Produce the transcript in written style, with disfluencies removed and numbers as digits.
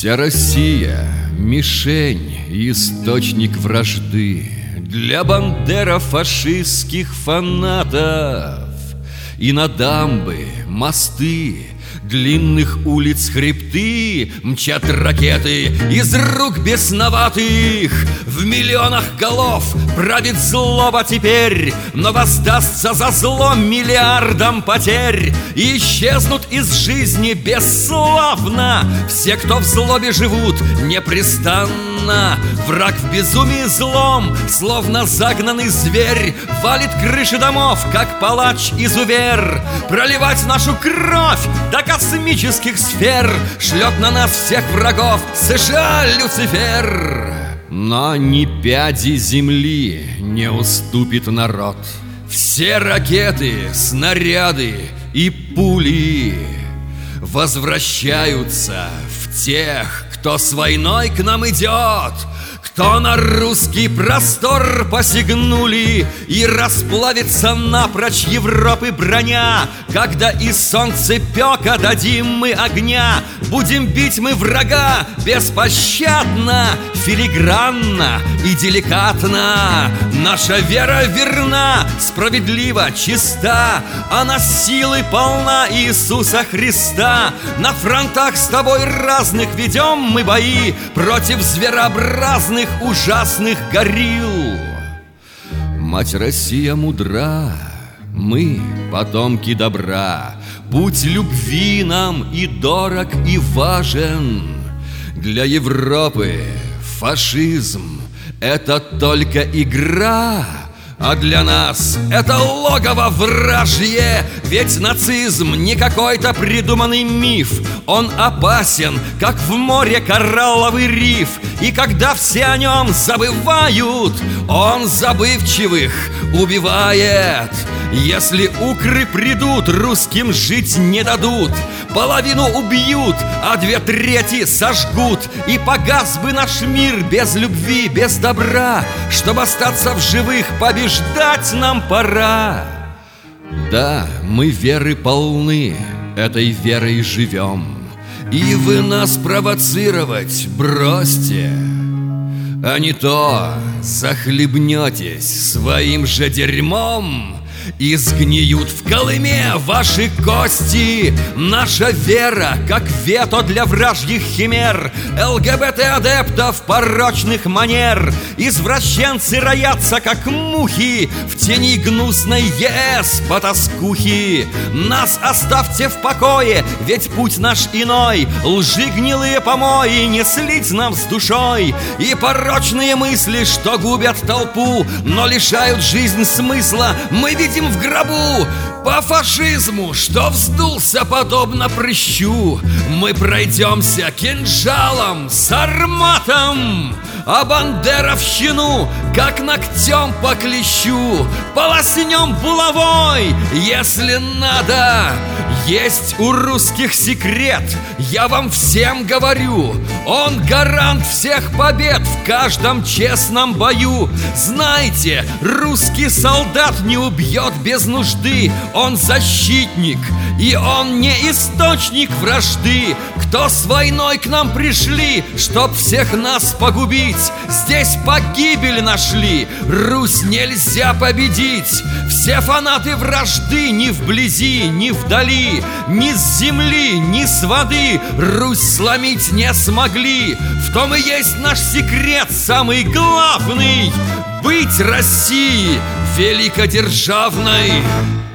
Вся Россия — мишень и источник вражды для бандеро-фашистских фанатов. И на дамбы, мосты, длинных улиц хребты мчат ракеты из рук бесноватых. В миллионах голов правит злоба теперь, но воздастся за зло миллиардам потерь. И исчезнут из жизни бесславно все, кто в злобе живут непрестанно. Враг в безумии злом, словно загнанный зверь, валит крыши домов, как палач-изувер. Проливать нашу кровь до космических сфер шлет на нас всех врагов США Люцифер. Но ни пяди земли не уступит народ. Все ракеты, снаряды и пули возвращаются в тех, кто с войной к нам идет, кто на русский простор посягнули. И расплавится напрочь Европы броня, когда из солнцепека дадим мы огня. Будем бить мы врага беспощадно, филигранно и деликатно. Наша вера верна, справедлива, чиста, она силы полна Иисуса Христа. На фронтах с тобой разных ведем мы бои против зверообразных ужасных горилл. Мать Россия мудра, мы потомки добра. Путь любви нам и дорог, и важен. Для Европы фашизм — это только игра, а для нас это логово вражье. Ведь нацизм не какой-то придуманный миф. Он опасен, как в море коралловый риф. И когда все о нем забывают, он забывчивых убивает. Если укры придут, русским жить не дадут. Половину убьют, а 2/3 сожгут. И погас бы наш мир без любви, без добра. Чтобы остаться в живых, побеждать нам пора. Да, мы веры полны, этой верой живем. И вы нас провоцировать бросьте, а не то захлебнетесь своим же дерьмом. И сгниют в Колыме ваши кости. Наша вера, как вето для вражьих химер, ЛГБТ-адептов порочных манер. Извращенцы роятся, как мухи, в тени гнусной ЕС потаскухи. Нас оставьте в покое, ведь путь наш иной. Лжи гнилые помои не слить нам с душой. И порочные мысли, что губят толпу, но лишают жизнь смысла, мы видим в гробу. По фашизму, что вздулся подобно прыщу, мы пройдемся кинжалом, сарматом, а бандеровщину, как ногтем по клещу, полоснем булавой, если надо. Есть у русских секрет, я вам всем говорю. Он гарант всех побед в каждом честном бою. Знайте, русский солдат не убьет без нужды. Он защитник, и он не источник вражды. Кто с войной к нам пришли, чтоб всех нас погубить, здесь погибель нашли. Русь нельзя победить. Все фанаты вражды ни вблизи, ни вдали, ни с земли, ни с воды Русь сломить не смогли. В том и есть наш секрет самый главный — быть Россией великодержавной.